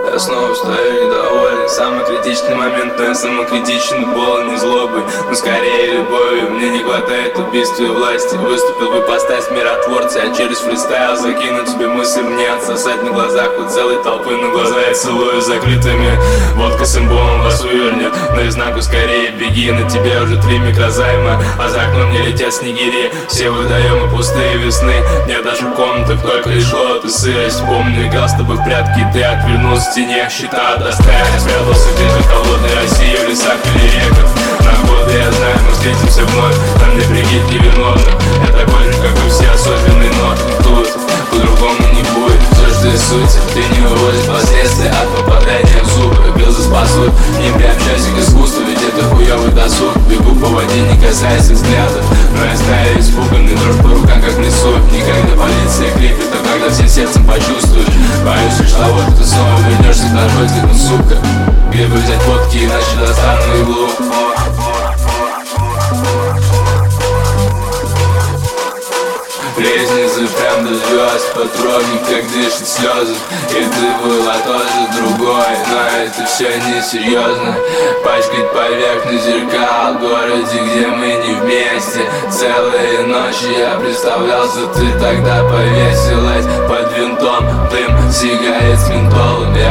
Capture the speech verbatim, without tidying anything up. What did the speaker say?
Я снова стою недоволен. Самый критичный момент, но я самокритичен, полон не злобы, но скорее любовью. Мне не хватает убийства и власти. Выступил в ипостась миротворца, я через фристайл закину тебе мысль мне отсосать на глазах у целой толпы. На глаза я целую закрытыми. Водка с имбомом вас увернет. Наизнанку скорее беги, на тебе уже три микрозайма, а за окном не летят снегири. Все водоемы пустые весны, нет даже комнаток, только лишь холод и сырость. Помню, играл с тобой в прятки, ты отвернулся в стене, щита доставили. Спрятался где-то в холодной России, в лесах или реках. На годы я знаю, мы встретимся вновь, там не прикид невиновным. Я такой же, как и все, особенный, но тут по-другому не будет. Все, что и суть, ты не выводишь последствия от попадания в зубы. Билзы спасут, не приобщайся к искусству, ведь это хуёвый досуг. Бегу по воде, не касаясь взглядов, но я стаю испуганный, дрожь по рукам, как в лесу. Никогда полиция крепит, но когда всем сердцем почувствуешь. Боюсь лишь того, что ты снова вернешься к наркотикам, сука. Где бы взять водки, иначе достану иглу. Лестницы прям до звезд, патроник как дышит слезы. И ты была тоже другой, но это все несерьезно. Пачкать поверхность зеркал в городе, где мы не вместе. Целые ночи я представлял, что ты тогда повесилась под винтом. Дым сигарет с ментолом, я